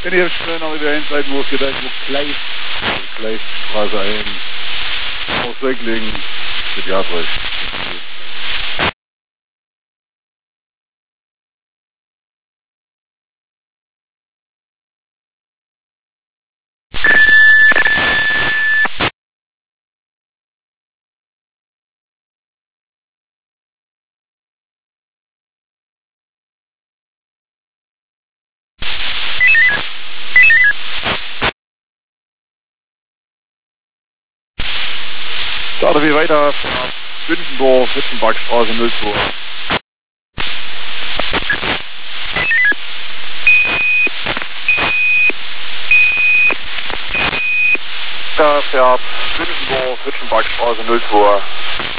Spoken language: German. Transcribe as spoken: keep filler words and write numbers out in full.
Wenn ihr schnell noch wieder hin seid, wo es geht, wo Kleist, Kleiststraße ein, aus Säuglingen, Pädiatrisch. Starte wie weiter, Bündendorf, Wittenbergstraße null zwei. Da fährt Bündendorf, Wittenbergstraße null zwei.